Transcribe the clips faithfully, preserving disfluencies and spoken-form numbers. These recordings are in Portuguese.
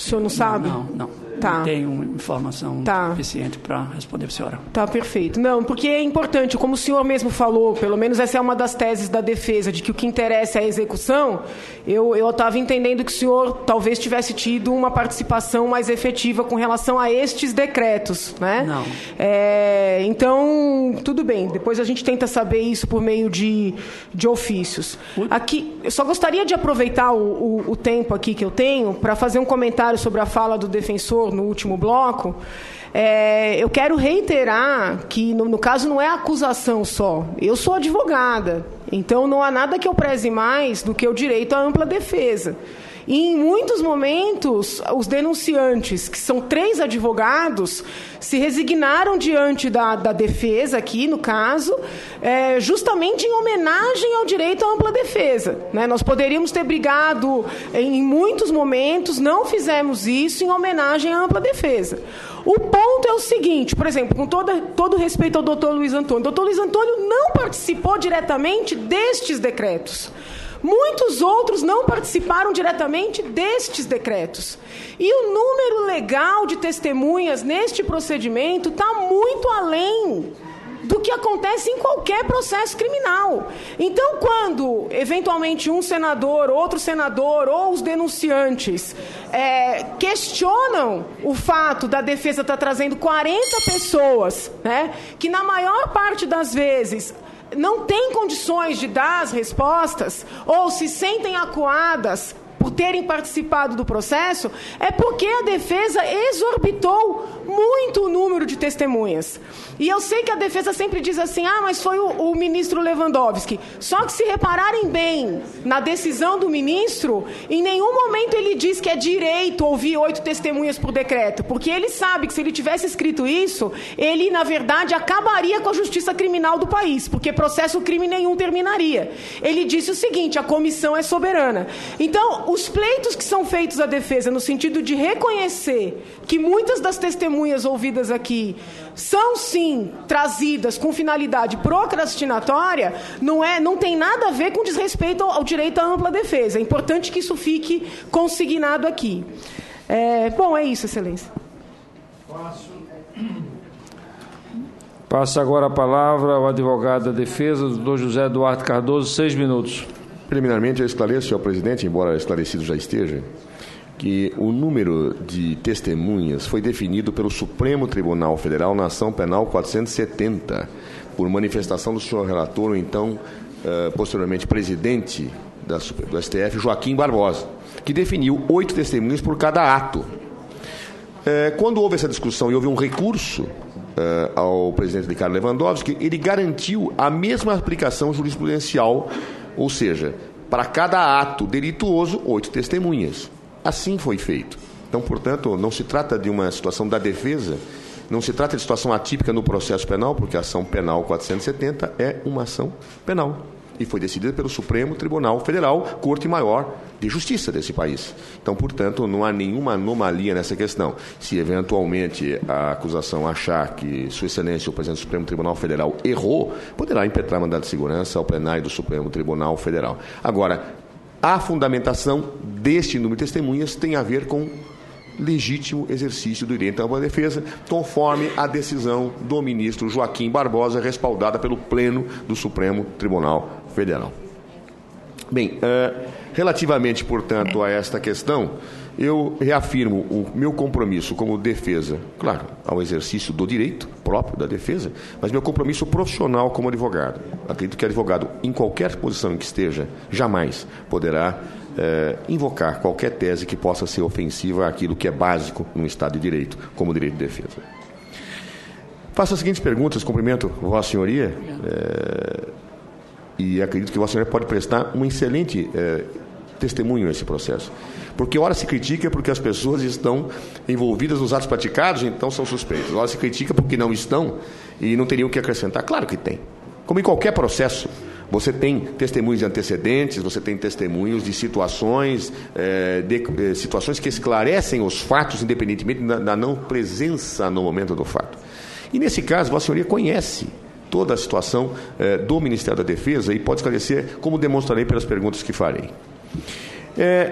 senhor não sabe? Não, não. Tá. Não tenho informação tá. suficiente para responder para a senhora. Tá, perfeito. Não, porque é importante, como o senhor mesmo falou, pelo menos essa é uma das teses da defesa, de que o que interessa é a execução, eu estava entendendo que o senhor talvez tivesse tido uma participação mais efetiva com relação a estes decretos, né? Não. É, então, tudo bem, depois a gente tenta saber isso por meio de, de ofícios. Aqui, eu só gostaria de aproveitar o, o, o tempo aqui que eu tenho para fazer um comentário sobre a fala do defensor no último bloco. É, eu quero reiterar que, no, no caso, não é acusação só. Eu sou advogada, então não há nada que eu preze mais do que o direito à ampla defesa. E, em muitos momentos, os denunciantes, que são três advogados, se resignaram diante da, da defesa, aqui no caso, é, justamente em homenagem ao direito à ampla defesa. Né? Nós poderíamos ter brigado em muitos momentos, não fizemos isso em homenagem à ampla defesa. O ponto é o seguinte, por exemplo, com toda, todo respeito ao doutor Luiz Antônio, o doutor Luiz Antônio não participou diretamente destes decretos. Muitos outros não participaram diretamente destes decretos. E o número legal de testemunhas neste procedimento está muito além do que acontece em qualquer processo criminal. Então, quando, eventualmente, um senador, outro senador ou os denunciantes é, questionam o fato da defesa estar trazendo quarenta pessoas, né, que, na maior parte das vezes, não têm condições de dar as respostas ou se sentem acuadas por terem participado do processo, é porque a defesa exorbitou muito o número de testemunhas. E eu sei que a defesa sempre diz assim, ah, mas foi o, o ministro Lewandowski. Só que se repararem bem na decisão do ministro, em nenhum momento ele diz que é direito ouvir oito testemunhas por decreto, porque ele sabe que se ele tivesse escrito isso, ele, na verdade, acabaria com a justiça criminal do país, porque processo crime nenhum terminaria. Ele disse o seguinte, a comissão é soberana. Então, os pleitos que são feitos à defesa no sentido de reconhecer que muitas das testemunhas ouvidas aqui são, sim, trazidas com finalidade procrastinatória, não, é, não tem nada a ver com desrespeito ao, ao direito à ampla defesa. É importante que isso fique consignado aqui. É, bom, é isso, Excelência. Passa agora a palavra ao advogado da defesa, doutor José Duarte Cardoso, seis minutos. Preliminarmente, eu esclareço, senhor presidente, embora esclarecido já esteja, que o número de testemunhas foi definido pelo Supremo Tribunal Federal na ação penal quatrocentos e setenta, por manifestação do senhor relator, ou então, uh, posteriormente, presidente da, do S T F, Joaquim Barbosa, que definiu oito testemunhas por cada ato. Uh, quando houve essa discussão e houve um recurso uh, ao presidente Ricardo Lewandowski, ele garantiu a mesma aplicação jurisprudencial, ou seja, para cada ato delituoso, oito testemunhas. Assim foi feito. Então, portanto, não se trata de uma situação da defesa, não se trata de situação atípica no processo penal, porque a ação penal quatrocentos e setenta é uma ação penal. E foi decidida pelo Supremo Tribunal Federal, Corte Maior de Justiça desse país. Então, portanto, não há nenhuma anomalia nessa questão. Se, eventualmente, a acusação achar que Sua Excelência, o presidente do Supremo Tribunal Federal, errou, poderá impetrar mandado de segurança ao plenário do Supremo Tribunal Federal. Agora, a fundamentação deste número de testemunhas tem a ver com legítimo exercício do direito à ampla defesa, conforme a decisão do ministro Joaquim Barbosa, respaldada pelo Pleno do Supremo Tribunal Federal. Bem, uh, relativamente, portanto, a esta questão, eu reafirmo o meu compromisso como defesa, claro, ao exercício do direito próprio da defesa, mas meu compromisso profissional como advogado. Acredito que advogado, em qualquer posição em que esteja, jamais poderá eh, invocar qualquer tese que possa ser ofensiva àquilo que é básico no Estado de Direito, como o direito de defesa. Faço as seguintes perguntas, cumprimento Vossa Senhoria, eh, e acredito que Vossa Senhoria pode prestar um excelente eh, testemunho nesse processo. Porque ora se critica porque as pessoas estão envolvidas nos atos praticados, então são suspeitos. Ora se critica porque não estão e não teriam o que acrescentar. Claro que tem. Como em qualquer processo, você tem testemunhos de antecedentes, você tem testemunhos de situações, é, de, de situações que esclarecem os fatos, independentemente da, da não presença no momento do fato. E nesse caso, Vossa Senhoria conhece toda a situação é, do Ministério da Defesa e pode esclarecer, como demonstrarei pelas perguntas que farei. É,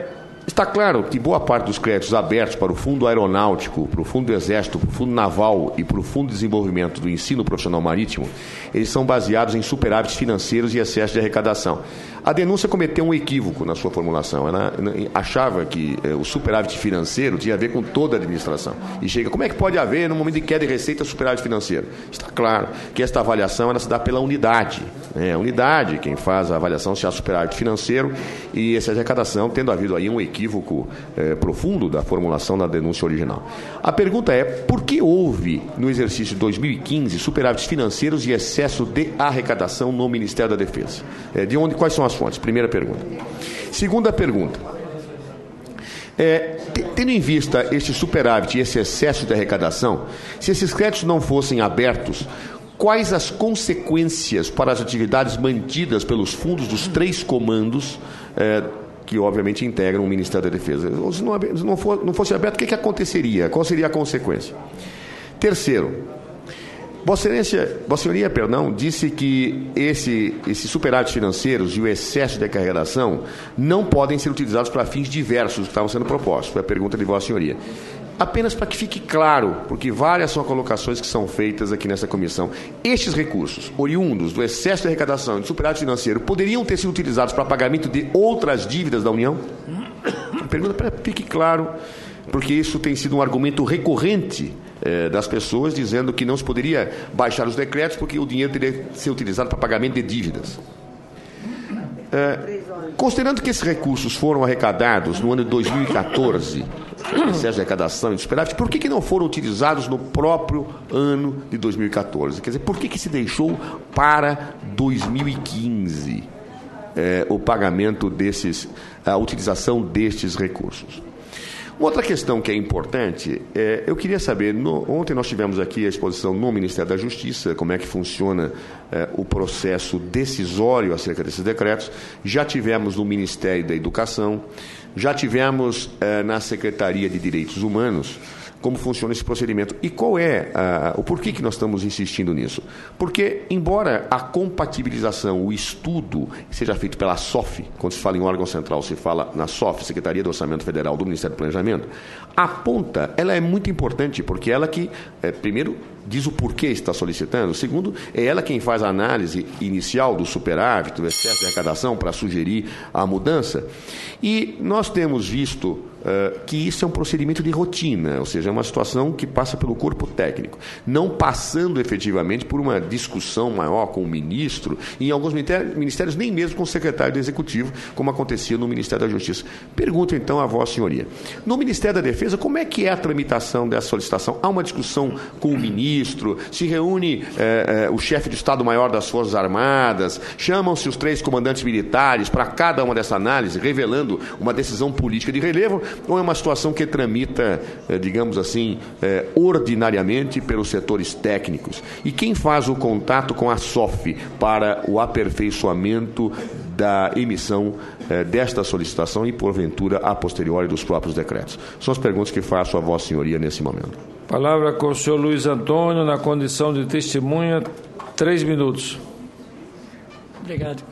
Está claro que boa parte dos créditos abertos para o Fundo Aeronáutico, para o Fundo do Exército, para o Fundo Naval e para o Fundo de Desenvolvimento do Ensino Profissional Marítimo, eles são baseados em superávites financeiros e excesso de arrecadação. A denúncia cometeu um equívoco na sua formulação. Ela achava que eh, o superávit financeiro tinha a ver com toda a administração. E chega, como é que pode haver, no momento de queda de receita, superávit financeiro? Está claro que esta avaliação ela se dá pela unidade. Né? A unidade, quem faz a avaliação se há superávit financeiro e essa arrecadação, tendo havido aí um equívoco eh, profundo da formulação da denúncia original. A pergunta é, por que houve, no exercício de dois mil e quinze, superávites financeiros e excesso de arrecadação no Ministério da Defesa? Eh, de onde, quais são as fontes? Primeira pergunta. Segunda pergunta. É, tendo em vista este superávit e esse excesso de arrecadação, se esses créditos não fossem abertos, quais as consequências para as atividades mantidas pelos fundos dos três comandos é, que, obviamente, integram o Ministério da Defesa? Se não, se não, for, não fosse aberto, o que, que aconteceria? Qual seria a consequência? Terceiro, Vossa Excelência, Vossa Senhoria, perdão, disse que esse, esses superávites financeiros e o excesso de arrecadação não podem ser utilizados para fins diversos que estavam sendo propostos. Foi a pergunta de Vossa Senhoria. Apenas para que fique claro, porque várias são colocações que são feitas aqui nessa comissão. Estes recursos, oriundos do excesso de arrecadação e do superávit financeiro, poderiam ter sido utilizados para pagamento de outras dívidas da União? A pergunta para que fique claro, porque isso tem sido um argumento recorrente eh, das pessoas, dizendo que não se poderia baixar os decretos porque o dinheiro teria que ser utilizado para pagamento de dívidas. Eh, considerando que esses recursos foram arrecadados no ano de dois mil e quatorze, excesso de arrecadação e de superávit, por que, que não foram utilizados no próprio ano de dois mil e quatorze? Quer dizer, por que, que se deixou para dois mil e quinze eh, o pagamento desses, a utilização destes recursos? Uma outra questão que é importante, é, eu queria saber, no, ontem nós tivemos aqui a exposição no Ministério da Justiça, como é que funciona é, o processo decisório acerca desses decretos, já tivemos no Ministério da Educação, já tivemos é, na Secretaria de Direitos Humanos, como funciona esse procedimento. E qual é uh, o porquê que nós estamos insistindo nisso? Porque, embora a compatibilização, o estudo, seja feito pela S O F, quando se fala em órgão central, se fala na S O F, Secretaria do Orçamento Federal do Ministério do Planejamento, a ponta, ela é muito importante, porque ela que, é, primeiro, diz o porquê está solicitando, segundo, é ela quem faz a análise inicial do superávit, do excesso de arrecadação, para sugerir a mudança. E nós temos visto Uh, que isso é um procedimento de rotina, ou seja, é uma situação que passa pelo corpo técnico, não passando efetivamente por uma discussão maior com o ministro, e em alguns ministérios nem mesmo com o secretário do Executivo, como acontecia no Ministério da Justiça. Pergunto então a Vossa Senhoria, no Ministério da Defesa, como é que é a tramitação dessa solicitação? Há uma discussão com o ministro, se reúne eh, eh, o chefe do Estado-Maior das Forças Armadas, chamam-se os três comandantes militares para cada uma dessa análise, revelando uma decisão política de relevo, ou é uma situação que tramita, digamos assim, ordinariamente pelos setores técnicos? E quem faz o contato com a S O F para o aperfeiçoamento da emissão desta solicitação e, porventura, a posteriori dos próprios decretos? São as perguntas que faço a Vossa Senhoria nesse momento. Palavra com o senhor Luiz Antônio, na condição de testemunha, três minutos. Obrigado.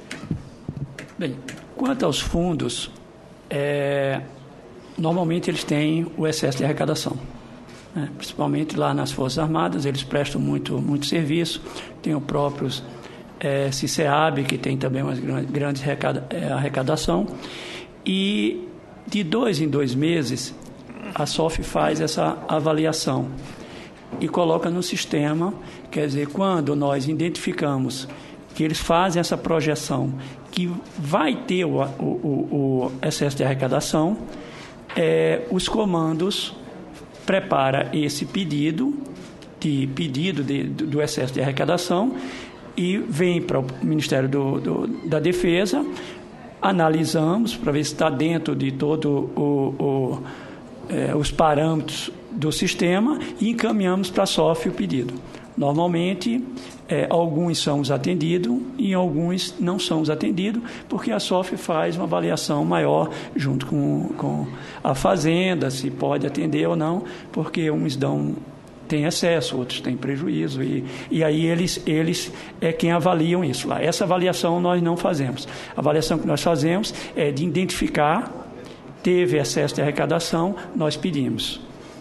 Bem, quanto aos fundos, é... normalmente eles têm o excesso de arrecadação, né? Principalmente lá nas Forças Armadas, eles prestam muito, muito serviço, tem o próprio é, CICEAB, que tem também uma grande arrecada, é, arrecadação, e de dois em dois meses a S O F faz essa avaliação e coloca no sistema, quer dizer, quando nós identificamos que eles fazem essa projeção que vai ter o, o, o, o excesso de arrecadação, É, os comandos preparam esse pedido, de, pedido de, do excesso de arrecadação, e vem para o Ministério do, do, da Defesa, analisamos para ver se está dentro de todos é, os parâmetros do sistema e encaminhamos para a S O F o pedido. Normalmente, é, alguns são os atendidos e alguns não são os atendidos, porque a S O F faz uma avaliação maior junto com, com a Fazenda, se pode atender ou não, porque uns dão, têm excesso, outros têm prejuízo, e, e aí eles, eles é quem avaliam isso lá. Essa avaliação nós não fazemos. A avaliação que nós fazemos é de identificar teve excesso de arrecadação, nós pedimos.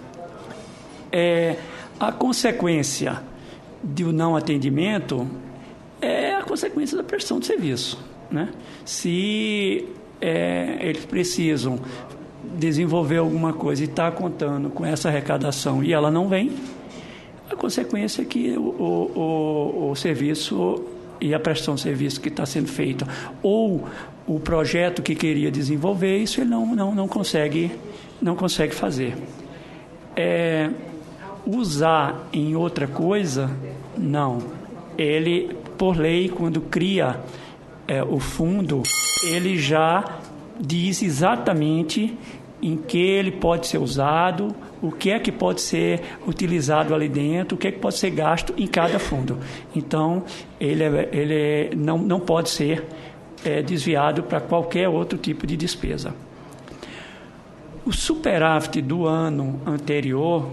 É, a consequência do não atendimento é a consequência da prestação de serviço, né? Se é, eles precisam desenvolver alguma coisa e está contando com essa arrecadação e ela não vem, a consequência é que o, o, o, o serviço e a prestação de serviço que está sendo feita, ou o projeto que queria desenvolver, isso ele não, não, não, consegue, não consegue fazer. É, usar em outra coisa, não. Ele, por lei, quando cria é, o fundo, ele já diz exatamente em que ele pode ser usado, o que é que pode ser utilizado ali dentro, o que é que pode ser gasto em cada fundo. Então, ele, é, ele é, não, não pode ser é, desviado para qualquer outro tipo de despesa. O superávit do ano anterior,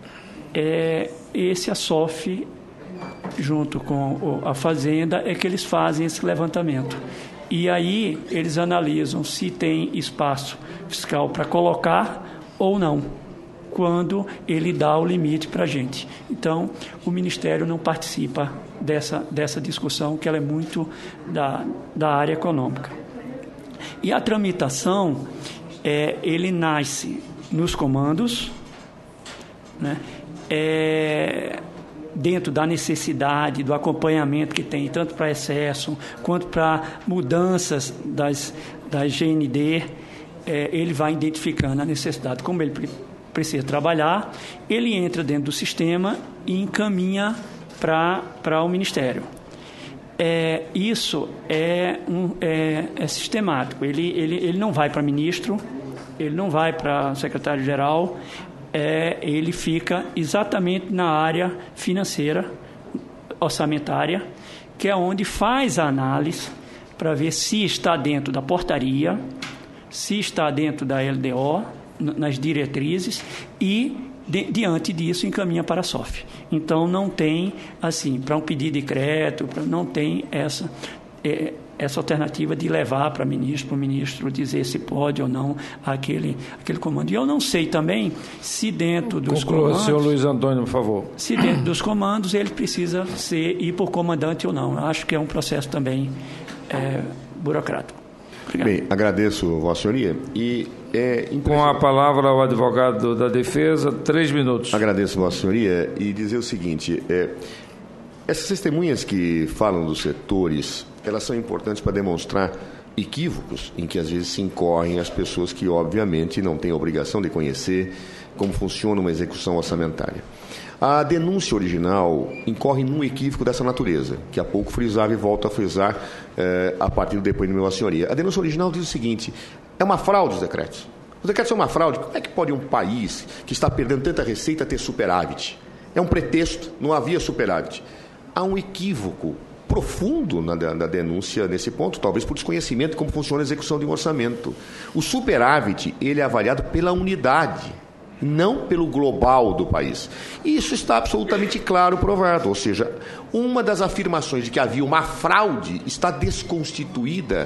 é, esse a S O F, junto com a Fazenda, é que eles fazem esse levantamento. E aí eles analisam se tem espaço fiscal para colocar ou não, quando ele dá o limite para a gente. Então, o Ministério não participa dessa, dessa discussão, que ela é muito da, da área econômica. E a tramitação, é, ele nasce nos comandos, né? É, dentro da necessidade, do acompanhamento que tem, tanto para excesso quanto para mudanças das, das G N D, é, ele vai identificando a necessidade, como ele pre- precisa trabalhar, ele entra dentro do sistema e encaminha para o Ministério. É, isso é, um, é, é sistemático, ele, ele, ele não vai para ministro, ele não vai para secretário-geral, É, ele fica exatamente na área financeira, orçamentária, que é onde faz a análise para ver se está dentro da portaria, se está dentro da L D O, nas diretrizes, e, de, diante disso, encaminha para a S O F. Então, não tem, assim, para um pedido de crédito, pra, não tem essa... É, essa alternativa de levar para o ministro, para o ministro dizer se pode ou não aquele, aquele comando. E eu não sei também se dentro dos Conclua, comandos... senhor Luiz Antônio, por favor. Se dentro dos comandos ele precisa ser, ir por comandante ou não. Eu acho que é um processo também é, burocrático. Obrigado. Bem, agradeço, Vossa Senhoria. E é Com a palavra ao advogado da defesa, três minutos. Agradeço, Vossa Senhoria, e dizer o seguinte... É, essas testemunhas que falam dos setores, elas são importantes para demonstrar equívocos em que às vezes se incorrem as pessoas que obviamente não têm a obrigação de conhecer como funciona uma execução orçamentária. A denúncia original incorre num equívoco dessa natureza, que há pouco frisava e volto a frisar eh, a partir do depoimento de Vossa Senhoria. A denúncia original diz o seguinte: é uma fraude os decretos. Os decretos são uma fraude. Como é que pode um país que está perdendo tanta receita ter superávit? É um pretexto, não havia superávit. Há um equívoco profundo na, na denúncia nesse ponto, talvez por desconhecimento de como funciona a execução de um orçamento. O superávit, ele é avaliado pela unidade, não pelo global do país. E isso está absolutamente claro, provado. Ou seja, uma das afirmações de que havia uma fraude está desconstituída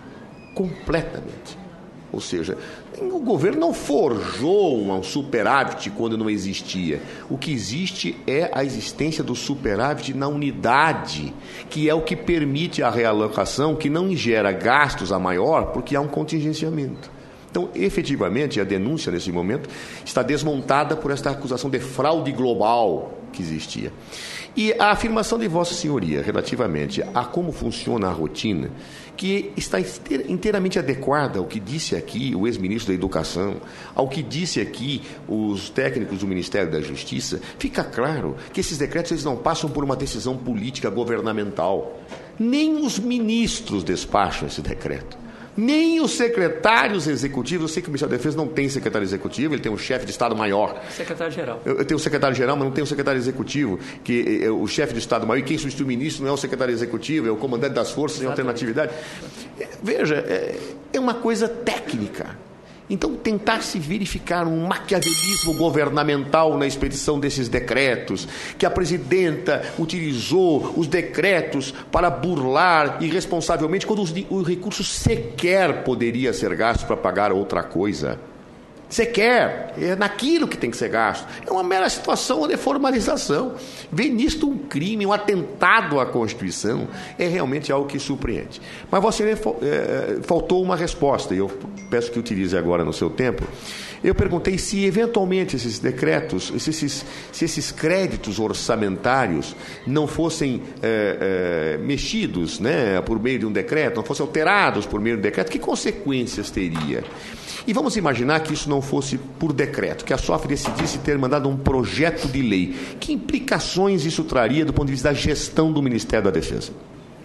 completamente. Ou seja, o governo não forjou um superávit quando não existia. O que existe é a existência do superávit na unidade, que é o que permite a realocação, que não gera gastos a maior, porque há um contingenciamento. Então, efetivamente, a denúncia nesse momento está desmontada por esta acusação de fraude global que existia. E a afirmação de Vossa Senhoria relativamente a como funciona a rotina, que está inteiramente adequada ao que disse aqui o ex-ministro da Educação, ao que disse aqui os técnicos do Ministério da Justiça, fica claro que esses decretos eles não passam por uma decisão política governamental. Nem os ministros despacham esse decreto. Nem os secretários executivos. Eu sei que o Ministério da Defesa não tem secretário executivo, ele tem um chefe de Estado-Maior. Secretário-geral. Eu, eu tenho o secretário-geral, mas não tenho o secretário executivo, que é o chefe de Estado-Maior, e quem substitui o ministro não é o secretário executivo, é o comandante das forças em alternatividade. É, veja, é, é uma coisa técnica. Então, tentar se verificar um maquiavelismo governamental na expedição desses decretos, que a presidenta utilizou os decretos para burlar irresponsavelmente, quando os, o recurso sequer poderia ser gasto para pagar outra coisa. Sequer, é naquilo que tem que ser gasto. É uma mera situação de formalização. Ver nisto um crime, um atentado à Constituição, é realmente algo que surpreende. Mas você é, faltou uma resposta, e eu peço que utilize agora no seu tempo. Eu perguntei se, eventualmente, esses decretos, se esses, se esses créditos orçamentários não fossem é, é, mexidos, né, por meio de um decreto, não fossem alterados por meio de um decreto, que consequências teria? E vamos imaginar que isso não fosse por decreto, que a S O F decidisse ter mandado um projeto de lei. Que implicações isso traria do ponto de vista da gestão do Ministério da Defesa?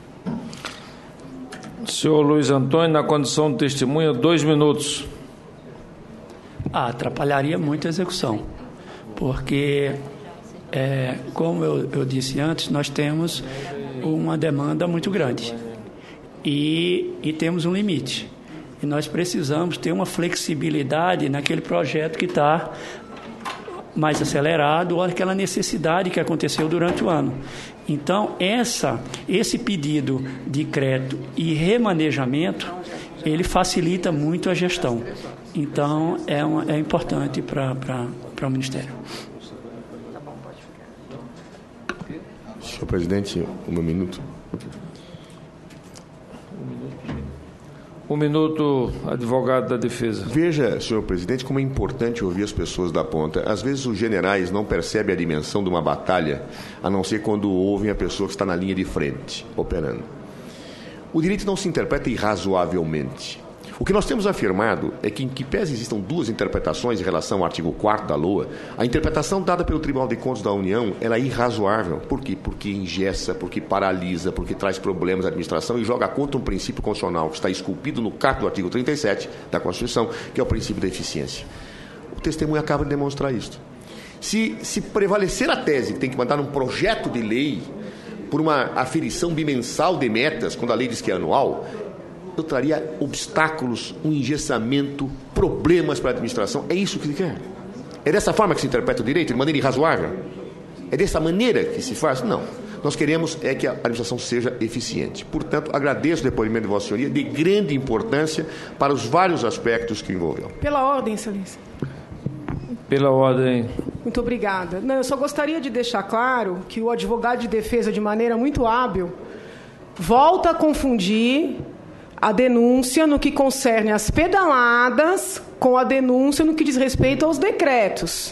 Senhor Luiz Antônio, na condição de testemunha, dois minutos. Ah, atrapalharia muito a execução, porque, é, como eu, eu disse antes, nós temos uma demanda muito grande e, e temos um limite. E nós precisamos ter uma flexibilidade naquele projeto que está mais acelerado ou aquela necessidade que aconteceu durante o ano. Então, essa, esse pedido de crédito e remanejamento, ele facilita muito a gestão. Então, é, uma, é importante para o Ministério. Senhor presidente, um minuto. Um minuto, advogado da defesa. Veja, senhor presidente, como é importante ouvir as pessoas da ponta. Às vezes os generais não percebem a dimensão de uma batalha, a não ser quando ouvem a pessoa que está na linha de frente, operando. O direito não se interpreta irrazoavelmente. O que nós temos afirmado é que, em que pese existam duas interpretações em relação ao artigo quarto da L O A, a interpretação dada pelo Tribunal de Contas da União ela é irrazoável. Por quê? Porque engessa, porque paralisa, porque traz problemas à administração e joga contra um princípio constitucional que está esculpido no caput do artigo trinta e sete da Constituição, que é o princípio da eficiência. O testemunho acaba de demonstrar isso. Se, se prevalecer a tese que tem que mandar um projeto de lei por uma aferição bimensal de metas, quando a lei diz que é anual, eu traria obstáculos, um engessamento, problemas para a administração. É isso que se quer? É dessa forma que se interpreta o direito, de maneira irrazoável? É dessa maneira que se faz? Não. Nós queremos é que a administração seja eficiente. Portanto, agradeço o depoimento de Vossa Senhoria, de grande importância para os vários aspectos que envolveu. Pela ordem, excelência. Pela ordem. Muito obrigada. Não, eu só gostaria de deixar claro que o advogado de defesa, de maneira muito hábil, volta a confundir a denúncia no que concerne às pedaladas com a denúncia no que diz respeito aos decretos.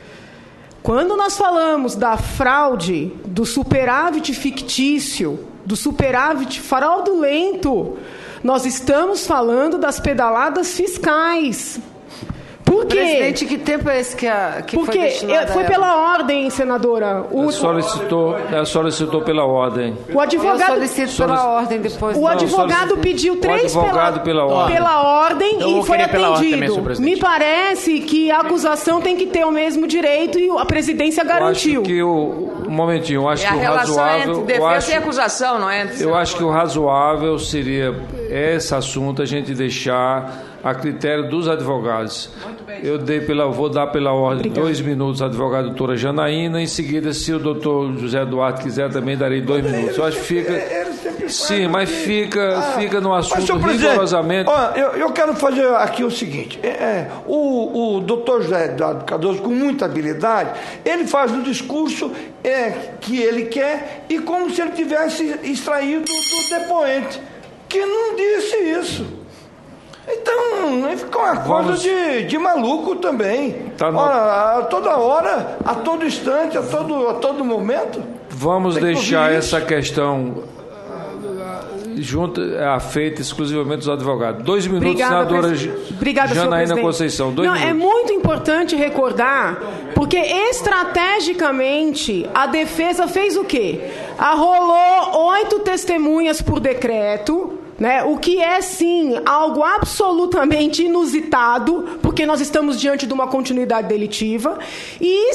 Quando nós falamos da fraude, do superávit fictício, do superávit fraudulento, nós estamos falando das pedaladas fiscais. Por quê? Presidente, que tempo é esse que, a, que Porque foi destinado foi a pela ordem, senadora. O, A solicitou, a solicitou pela ordem. o advogado, Eu solicito Solic- pela ordem depois. o Não, advogado solicito- pediu o três advogado pela ordem. pela ordem Então, eu e vou foi querer pela ordem também, atendido. senhor presidente. Me parece que a acusação tem que ter o mesmo direito e a presidência Eu garantiu. acho que o... Um momentinho, eu acho É que a o relação razoável... entre eu defesa acho, e acusação, não é? eu acho que o razoável seria esse assunto a gente deixar a critério dos advogados. Eu dei pela, vou dar pela ordem dois minutos à advogada doutora Janaína, em seguida, se o doutor José Duarte quiser, também darei dois minutos. Eu acho que fica... Sim, mas fica, fica no Mas, assunto senhor presidente, rigorosamente... ó, eu, eu quero fazer aqui o seguinte, é, é, o, o doutor José Eduardo Cardoso, com muita habilidade, ele faz um discurso é, que ele quer e como se ele tivesse extraído do depoente, que não disse isso. Então, fica uma coisa Vamos- de, de maluco também. Tá no- Ora, a toda hora, a todo instante, a todo, a todo momento. Vamos Tem que deixar ouvir essa isso. questão junto, afeita exclusivamente dos advogados. Dois minutos, Obrigada, senadora pres... Obrigada, senhor Janaína presidente. Conceição. Dois Não, minutos. é muito importante recordar, porque estrategicamente a defesa fez o quê? Arrolou oito testemunhas por decreto, né? O que é, sim, algo absolutamente inusitado, porque nós estamos diante de uma continuidade delitiva, e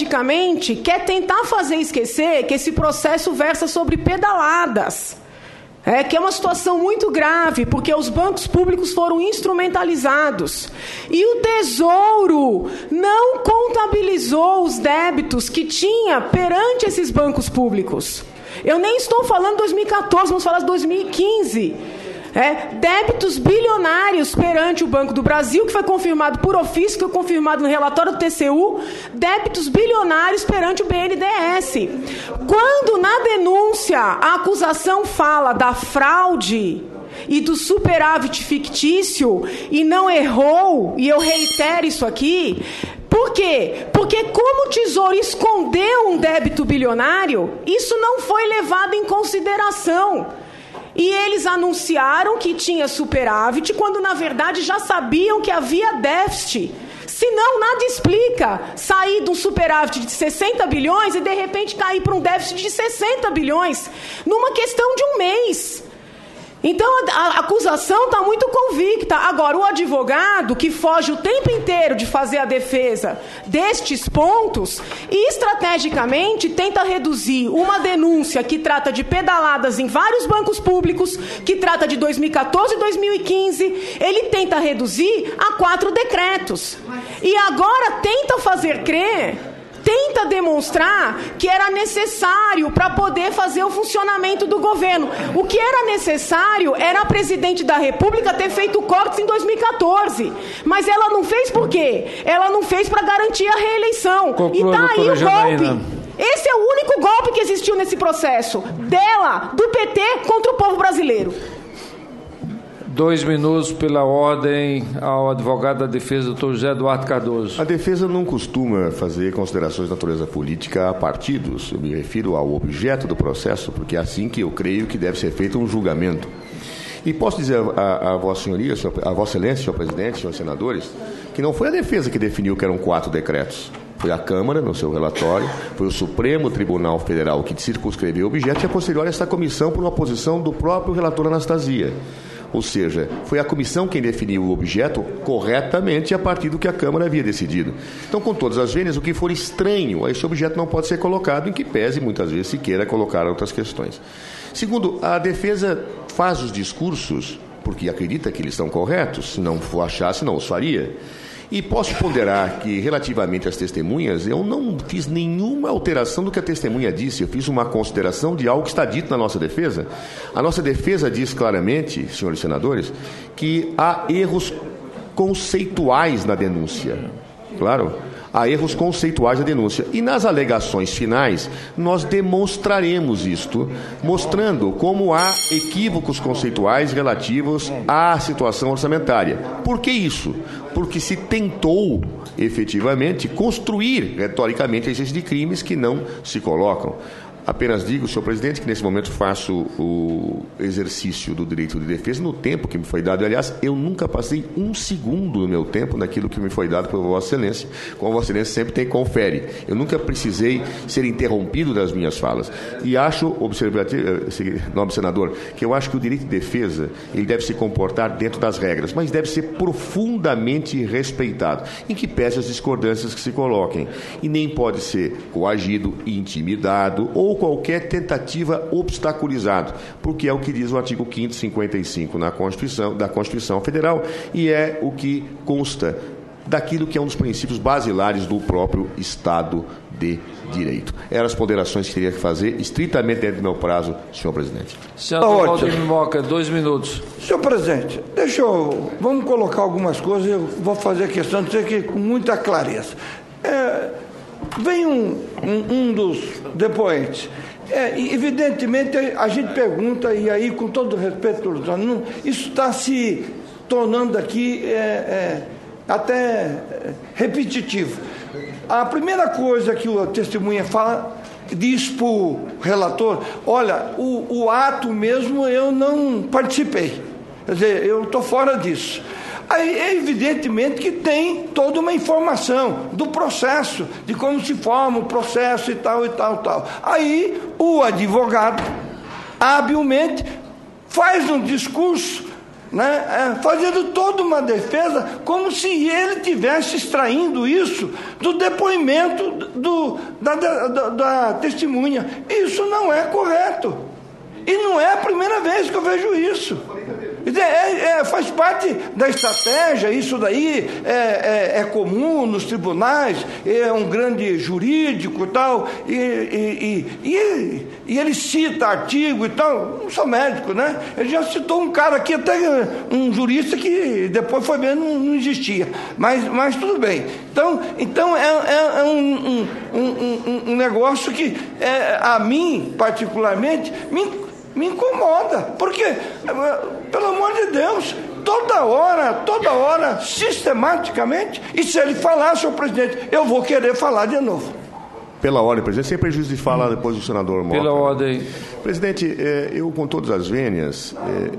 estrategicamente quer tentar fazer esquecer que esse processo versa sobre pedaladas. É que é uma situação muito grave, porque os bancos públicos foram instrumentalizados. E o Tesouro não contabilizou os débitos que tinha perante esses bancos públicos. Eu nem estou falando de dois mil e quatorze, vamos falar de dois mil e quinze. É, débitos bilionários perante o Banco do Brasil, que foi confirmado por ofício, que foi confirmado no relatório do T C U, débitos bilionários perante o B N D E S. Quando na denúncia a acusação fala da fraude e do superávit fictício e não errou, e eu reitero isso aqui, por quê? Porque como o Tesouro escondeu um débito bilionário, isso não foi levado em consideração. E eles anunciaram que tinha superávit, quando na verdade já sabiam que havia déficit. Senão, nada explica sair de um superávit de sessenta bilhões e de repente cair para um déficit de sessenta bilhões, numa questão de um mês. Então a, a acusação está muito convicta. Agora, o advogado que foge o tempo inteiro de fazer a defesa destes pontos e estrategicamente tenta reduzir uma denúncia que trata de pedaladas em vários bancos públicos, que trata de dois mil e quatorze e dois mil e quinze, ele tenta reduzir a quatro decretos. E agora tenta fazer crer... tenta demonstrar que era necessário para poder fazer o funcionamento do governo. O que era necessário era a presidente da República ter feito cortes em dois mil e quatorze. Mas ela não fez por quê? Ela não fez para garantir a reeleição. Conclua, e tá aí o Janaína. golpe. Esse é o único golpe que existiu nesse processo. Dela, do P T, contra o povo brasileiro. Dois minutos pela ordem ao advogado da defesa, doutor José Eduardo Cardoso. A defesa não costuma fazer considerações de natureza política a partidos. Eu me refiro ao objeto do processo, porque é assim que eu creio que deve ser feito um julgamento. E posso dizer a, a Vossa Senhoria, a Vossa Excelência, senhor presidente, senhores senadores, que não foi a defesa que definiu que eram quatro decretos. Foi a Câmara, no seu relatório, foi o Supremo Tribunal Federal que circunscreveu o objeto e, a posterior, esta comissão por uma posição do próprio relator Anastasia. Ou seja, foi a comissão quem definiu o objeto corretamente a partir do que a Câmara havia decidido. Então, com todas as vênias, o que for estranho a esse objeto não pode ser colocado, em que pese, muitas vezes, se queira colocar outras questões. Segundo, a defesa faz os discursos porque acredita que eles estão corretos, se não for achasse, não os faria. E posso ponderar que, relativamente às testemunhas, eu não fiz nenhuma alteração do que a testemunha disse. Eu fiz uma consideração de algo que está dito na nossa defesa. A nossa defesa diz claramente, senhores senadores, que há erros conceituais na denúncia. Claro, há erros conceituais na denúncia. E nas alegações finais, nós demonstraremos isto, mostrando como há equívocos conceituais relativos à situação orçamentária. Por que isso? Porque se tentou, efetivamente, construir, retoricamente, esses de crimes que não se colocam. Apenas digo, senhor presidente, que nesse momento faço o exercício do direito de defesa no tempo que me foi dado. Aliás, eu nunca passei um segundo do meu tempo naquilo que me foi dado por Vossa Excelência. Como Vossa Excelência sempre tem, confere. Eu nunca precisei ser interrompido das minhas falas. E acho, observativo, nobre senador, que eu acho que o direito de defesa ele deve se comportar dentro das regras, mas deve ser profundamente respeitado, em que pese as discordâncias que se coloquem. E nem pode ser coagido, intimidado ou qualquer tentativa obstaculizado, porque é o que diz o artigo quinto, cinquenta e cinco na Constituição, da Constituição Federal, e é o que consta daquilo que é um dos princípios basilares do próprio Estado de Direito. Eram as ponderações que teria que fazer, estritamente dentro do meu prazo, senhor presidente. Senador Valdemir Moca, dois minutos. Senhor presidente, deixa eu... Vamos colocar algumas coisas, eu vou fazer a questão de dizer que com muita clareza. É... Vem um, um, um dos depoentes. É, evidentemente, a gente pergunta, e aí, com todo respeito, isso está se tornando aqui é, é, até repetitivo. A primeira coisa que a testemunha fala, diz para o relator, olha, o, o ato mesmo eu não participei. Quer dizer, eu estou fora disso. Aí, evidentemente que tem toda uma informação do processo, de como se forma o processo e tal, e tal, tal. Aí, o advogado, habilmente, faz um discurso, né, é, fazendo toda uma defesa, como se ele estivesse extraindo isso do depoimento do, da, da, da, da testemunha. Isso não é correto. E não é a primeira vez que eu vejo isso. É, é, faz parte da estratégia, isso daí é, é, é comum nos tribunais, é um grande jurídico e tal, e, e, e, e, e ele cita artigo e tal. Não sou médico, né? Ele já citou um cara aqui, até um jurista que depois foi ver, não, não existia, mas, mas tudo bem. Então, então é, é, é um, um, um, um negócio que é, a mim particularmente me me incomoda, porque, pelo amor de Deus, toda hora, toda hora, sistematicamente, e se ele falar, senhor presidente, eu vou querer falar de novo. Pela ordem, presidente, sem prejuízo de falar depois do senador Mota. Pela ordem. Presidente, eu com todas as vênias,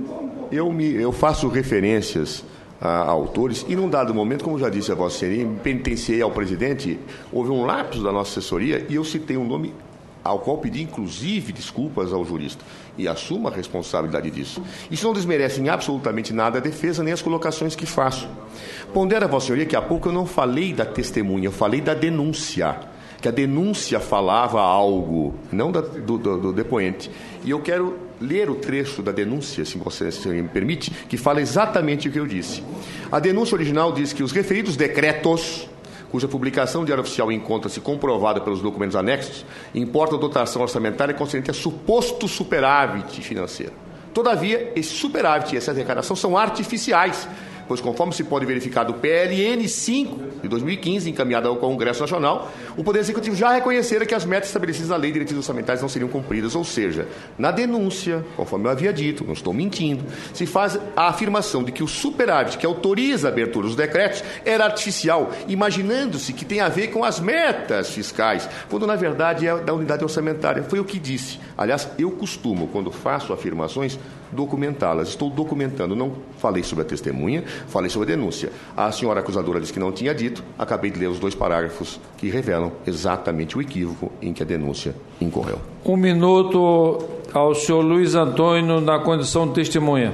eu, me, eu faço referências a autores, e num dado momento, como já disse a Vossa Senhoria, me penitenciei ao presidente, houve um lapso da nossa assessoria e eu citei um nome ao qual pedi, inclusive, desculpas ao jurista. E assumo a responsabilidade disso. Isso não desmerece em absolutamente nada a defesa, nem as colocações que faço. Pondera, Vossa Senhoria, que há pouco eu não falei da testemunha, eu falei da denúncia. Que a denúncia falava algo, não da, do, do, do depoente. E eu quero ler o trecho da denúncia, se você se me permite, que fala exatamente o que eu disse. A denúncia original diz que os referidos decretos, cuja publicação diária oficial encontra-se comprovada pelos documentos anexos, importa a dotação orçamentária concernente a suposto superávit financeiro. Todavia, esse superávit e essa arrecadação são artificiais, pois, conforme se pode verificar do P L N cinco de dois mil e quinze, encaminhado ao Congresso Nacional, o Poder Executivo já reconhecera que as metas estabelecidas na Lei de Diretrizes Orçamentárias não seriam cumpridas, ou seja, na denúncia, conforme eu havia dito, não estou mentindo, se faz a afirmação de que o superávit que autoriza a abertura dos decretos era artificial, imaginando-se que tem a ver com as metas fiscais, quando na verdade é da unidade orçamentária. Foi o que disse. Aliás, eu costumo, quando faço afirmações, documentá-las. Estou documentando, não falei sobre a testemunha, falei sobre a denúncia. A senhora acusadora disse que não tinha dito, acabei de ler os dois parágrafos que revelam exatamente o equívoco em que a denúncia incorreu. Um minuto ao senhor Luiz Antônio na condição de testemunha.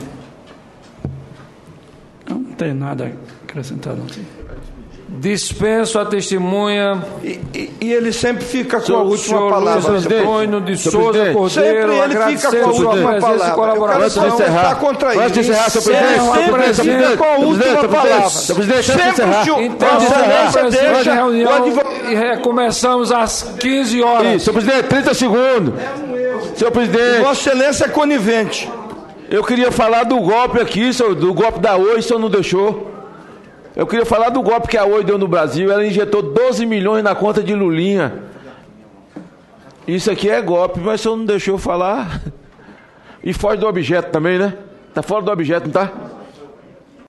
Não tem nada a acrescentar, não tem. Dispenso a testemunha. E, e, e ele sempre fica com senhor, a última senhor palavra. Luiz Antônio de Souza Sempre Cordeiro, ele agradecer fica com a sua última presença e palavra. colaboração. Eu quero não contra Antes de isso. encerrar, senhor presidente. Sempre Senhor presidente, fica com a última palavra. Senhor presidente, antes de Sempre encerrar. o senhor- Então, Vossa Excelência presidente, deixa reunião o advogado- e recomeçamos às quinze horas. Isso, senhor presidente, trinta segundos. Senhor presidente, Vossa Excelência é conivente. eu queria falar do golpe aqui, senhor, do golpe da Oi, o senhor não deixou. Eu queria falar do golpe que a Oi deu no Brasil. Ela injetou doze milhões na conta de Lulinha. Isso aqui é golpe, mas o senhor não deixou falar. E foge do objeto também, né? Tá fora do objeto, não tá?